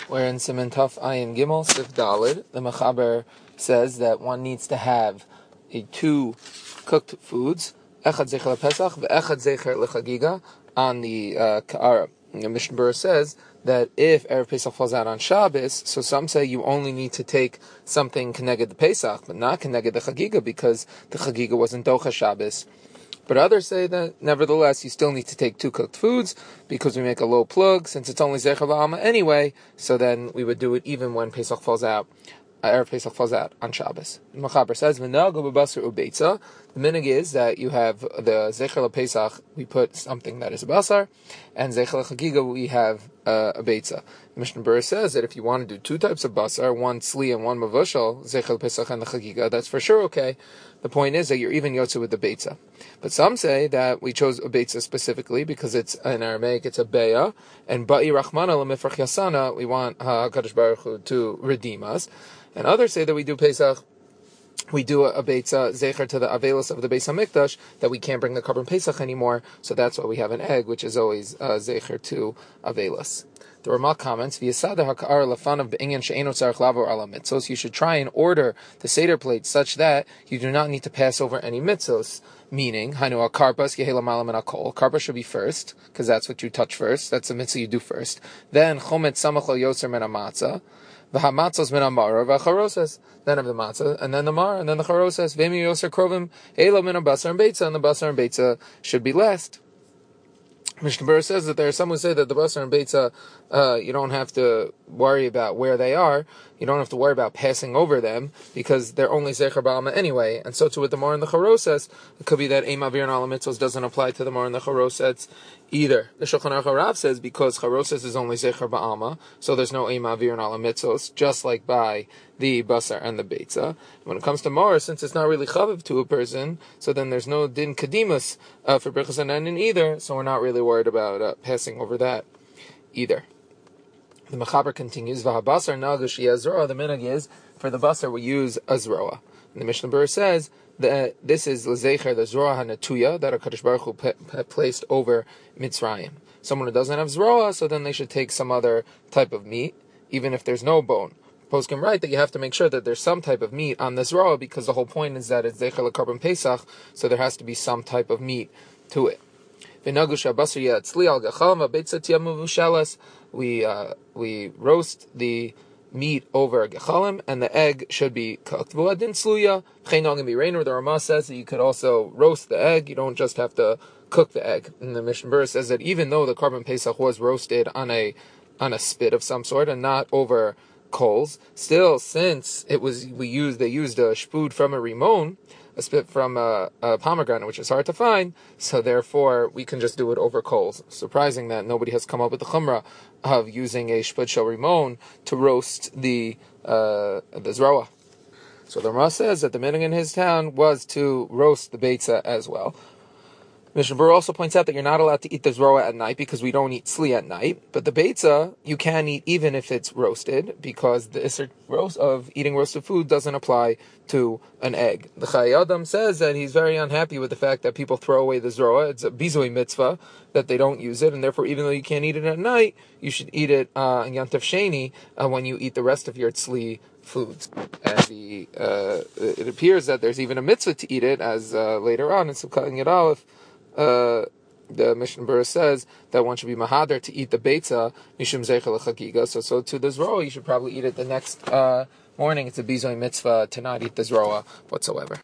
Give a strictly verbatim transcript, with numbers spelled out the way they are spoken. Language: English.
Where in Siman Taf Ayin Gimel Sif Dalid, the Mechaber says that one needs to have a two cooked foods, Echad Zecher LePesach, ve'Echad Zecher LeChagiga, on the uh, Ka'ara. The Mishnah Berurah says that if Erev Pesach falls out on Shabbos, so some say you only need to take something Keneged the Pesach, but not Keneged the Chagiga, because the Chagiga wasn't Docha Shabbos. But others say that, nevertheless, you still need to take two cooked foods, because we make a low plug, since it's only Zecher Ba'alma anyway, so then we would do it even when Pesach falls out, uh, Erev Pesach falls out on Shabbos. Mechaber says, V'nago b'basar u'beitza. The minig is that you have the Zecher LePesach, we put something that is a basar, and Zecher LeChagiga, we have uh, a beitza. The Mishnah Berurah says that if you want to do two types of basar, one tzli and one mavushal, Zecher LePesach and the Chagiga, that's for sure okay. The point is that you're even yotze with the beitza. But some say that we chose a beitza specifically because it's in Aramaic, it's a beya, and ba'i rachmana l'mifrach yasana, we want uh, HaKadosh Baruch Hu to redeem us. And others say that we do Pesach, we do a, a beitza zecher to the avelos of the Beis Hamikdash, that we can't bring the Karban Pesach anymore, so that's why we have an egg, which is always uh, zecher to avelos. The Ramah comments, V'yasada ha'ka'ar lafanav be'inyan she'eno tzarech lavor ala mitzos. You should try and order the Seder plate such that you do not need to pass over any mitzos. Meaning, Hanu akarpas yehela malam and akol. Karpa should be first, because that's what you touch first. That's the mitzvah you do first. Then chomet samach al yoser min hamatzah. V'hamatzos min hamara v'charoses. Then of the matzah, and then the mar, and then the charoses. V'emi yoser krovim elo min basar and beitza, and the basar and beitza should be last. Mishnah Berurah says that there are some who say that the basar and beitza, uh, you don't have to worry about where they are. You don't have to worry about passing over them because they're only zecher ba'alma anyway. And so too with the mar and the charoses, it could be that eim avir and ala mitzvos doesn't apply to the mar and the charoses either. The Shulchan Aruch Harav says because charoses is only zecher ba'alma, so there's no eim avir and ala mitzvos, just like by the basar and the beitza. When it comes to mar, since it's not really chaviv to a person, so then there's no din kadimus uh, for brichas and enin either, so we're not really worried about uh, passing over that either. The Mechaber continues, V'habasar nagush yazroa, the minhag is, for the basar we use a zroa. And the Mishnah Berurah says that this is l'zecher, the zroa hanatuya, that HaKadosh Baruch Hu pe- pe- placed over Mitzrayim. Someone who doesn't have zroa, so then they should take some other type of meat, even if there's no bone. Poskim write that you have to make sure that there's some type of meat on this zroa, because the whole point is that it's zecher l'karban Pesach, so there has to be some type of meat to it. We uh, we roast the meat over gechalim, and the egg should be cooked. The Ramah says that you could also roast the egg. You don't just have to cook the egg. And the Mishnah Berurah says that even though the Karban Pesach was roasted on a on a spit of some sort and not over coals, still, since it was we used they used a shpud from a rimon, a spit from a, a pomegranate, which is hard to find, so therefore we can just do it over coals. Surprising that nobody has come up with the chumrah of using a shpud shel rimon to roast the uh, the zroa. So the Ramah says that the minhag in his town was to roast the beitza as well. Mishnah Berurah also points out that you're not allowed to eat the zroa at night because we don't eat tzli at night. But the beitza you can eat even if it's roasted, because the isser roast of eating roasted food doesn't apply to an egg. The Chayei Adam says that he's very unhappy with the fact that people throw away the zroa. It's a bizui mitzvah that they don't use it, and therefore even though you can't eat it at night, you should eat it uh, on Yom Tov Sheni uh, when you eat the rest of your tzli foods. And the uh, it appears that there's even a mitzvah to eat it, as uh, later on in Sukkot and Yud Aleph, Uh, the Mishnah Berurah says that one should be mahader to eat the beitza mishum zecher l'chagiga. So, so to the zroa, you should probably eat it the next uh, morning. It's a bizoi mitzvah to not eat the zroa whatsoever.